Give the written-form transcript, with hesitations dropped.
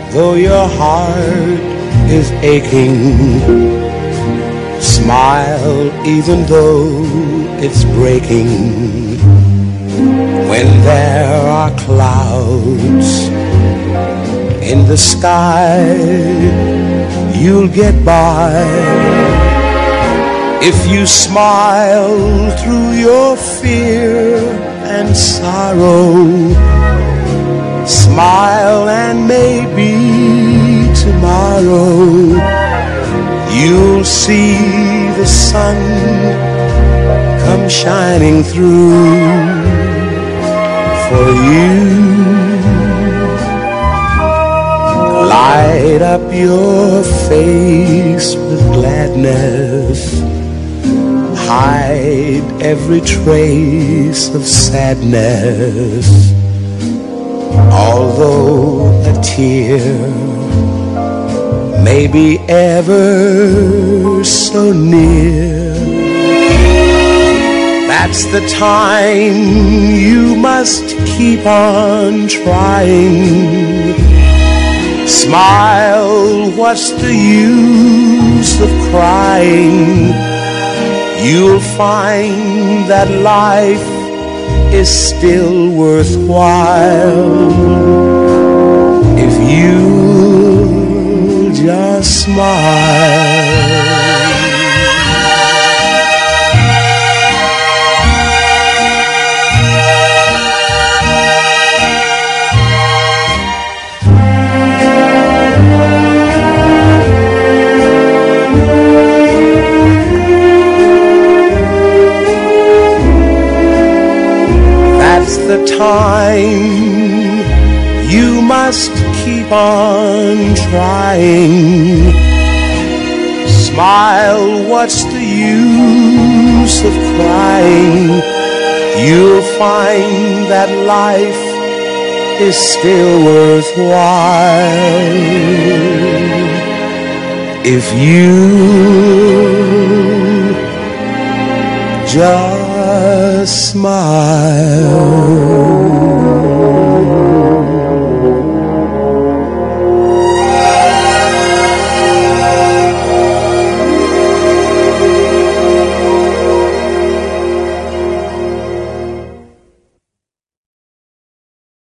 though your heart is aching. Smile even though it's breaking. When there are clouds in the sky, you'll get by if you smile through your fear and sorrow. Smile and maybe tomorrow you'll see the sun come shining through for you. Light up your face with gladness. Hide every trace of sadness. Although a tear may be ever so near, that's the time you must keep on trying. Smile, what's the use of crying? You'll find that life is still worthwhile if you just smile. The time you must keep on trying. Smile, what's the use of crying? You'll find that life is still worthwhile if you just smile.